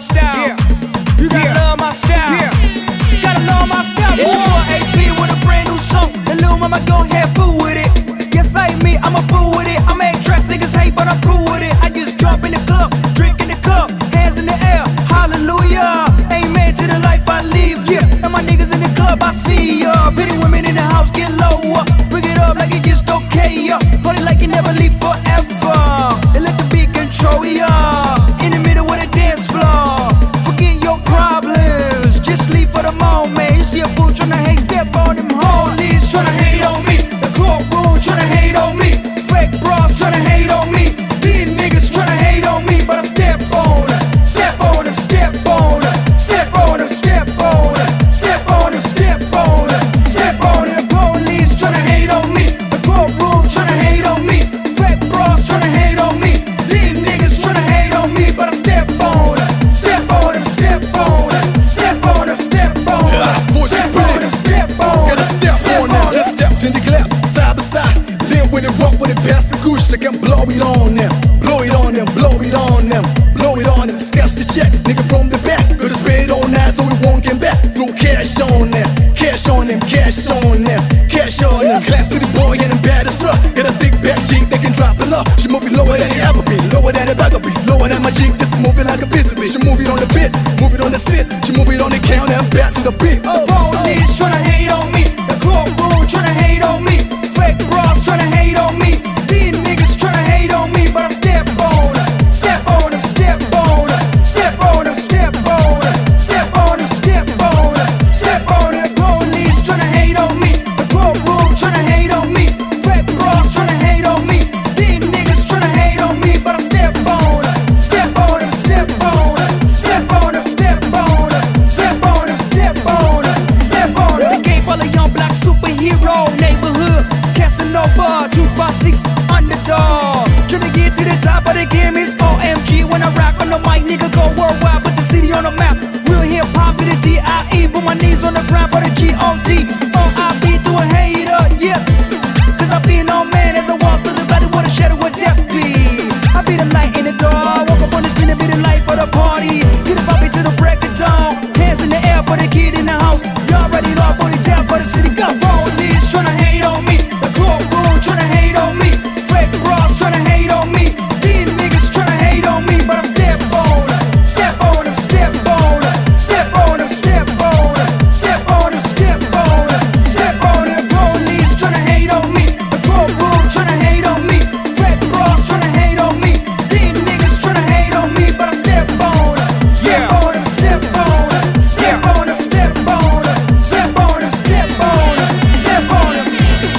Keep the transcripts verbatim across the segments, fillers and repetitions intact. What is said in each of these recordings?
style. Yeah. You gotta yeah. love my style. Yeah. Gotta love my style. It's your boy A P with a brand new song. And little mama go ahead, fool with it. Yes, I ain't me, I'm a fool with it. I make tracks, niggas hate, but I'm cool with it. I just jump in the club, drink in the cup, hands in the air, hallelujah. Amen to the life I live, yeah. And my niggas in the club, I see ya. Pretty women in the house, get lower. Bring it up like it just okay, yeah. Hold it like you never leave forever. And let the beat control ya. In the middle of the dance floor. Forget your problems, just leave for the moment. You see a fool tryna hate, step on them holies, tryna hate on me. The courtroom tryna hate on me. Fake bras tryna hate on me. These niggas tryna hate on me, but I step on them, step on them, step on them, step on them, step on them, step on them, step on them, step on them. The police tryna hate on me. The courtroom tryna hate on me. Fake bras tryna hate on me. These niggas tryna hate on me, but I step on them, step on them, step on them, step on them, step on them, step on them, step on them. Gotta step on them, just stepped in the clap, side by side. Then with it rock with it past the goose, I can blow it on them, blow it on them, blow it on them, blow it on them. Scratch the check, nigga from the back. Gotta spit on that so it won't get back. Throw cash on them, cash on them, cash on them, cash on them. Class city boy and I'm bad as fuck. Got a thick back chick that can drop it low. She moving lower than it ever been, lower than it ever be, lower than my chick, just moving like a busy bitch. She move it on the bit, move it on the sit, she move it on the counter and back to the beat. Oh. Police tryna hate on me, the courtroom tryna hate on me, fake bras tryna hate on me. These niggas tryna hate on me, but I step on them, step on them, step on them, step on them, step on them, step on them, step on them, step on them. Police tryna hate on me, the courtroom tryna hate on me, fake bras tryna hate on me. These niggas tryna hate on me, but I step on them, step on them, step on them, step on them, step on them, step on them, step on them, step on them. The game full of young black superhero neighborhood. Casanova, two five six underdog. Tryna get to the top of the game, it's O M G. When I rock on the mic, nigga go worldwide, put the city on the map. Real hip hop to the D I E, put my knees on the ground for the G O D. O I B to a hater, yes. Cause I be no man as I walk through the valley with a shadow of death be. I be the light in the dark, walk up on the scene and be the light for the party. Get it poppin' to the break of dawn. Hands in the air for the kid in the house. Y'all ready to put it down for the city. Go, police tryna hate on me. The courtroom tryna hate on me. Fake bras tryna hate on me. These niggas tryna hate on me, but I step on them, step on them, step on them, step on them, step on them, step on them, step on them, step on them. Police tryna hate on me. The courtroom tryna hate on me. Fake bras tryna hate on me. These niggas tryna hate on me, but I step on them, step on them, step on them, step on them, step on them, step on them, step on them, step on them.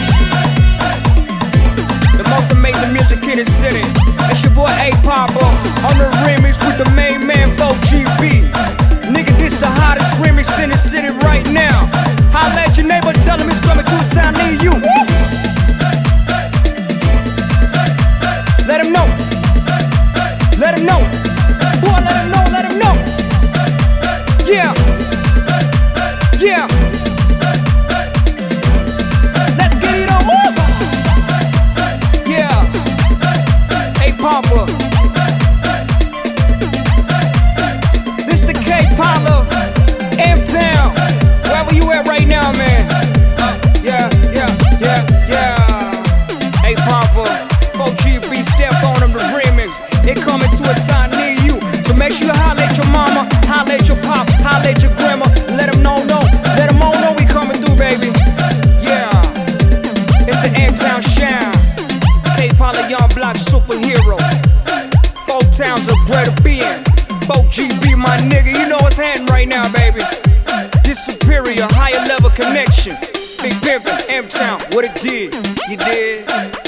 The most amazing music in the city. It's your boy A Papa on the remix with the main man four G B. Nigga, this the hottest remix in the city right now. Holla at your neighbor, tell him it's coming to a town near you. Let him know. Let him know. Boy, let him know, let him know. Yeah. Yeah. Let's get it on. Woo! Yeah. A Papa. This the K-Pala, M-Town. Wherever you at right now, man. Uh, yeah, yeah, yeah, yeah. A Papa, four G B, step on them, the remix. They coming to a town near you. So make sure you holla at your mama, holla at your pop, holla at your grandma. Let them know, know, let them all know we coming through, baby. Yeah. It's the M-Town shine. K-Pala, young black superhero. Four towns are bred to be in. four G B, my nigga, you know what's happening right now, baby. This superior, higher level connection. Big Pimpin', M-Town, what it did, you did.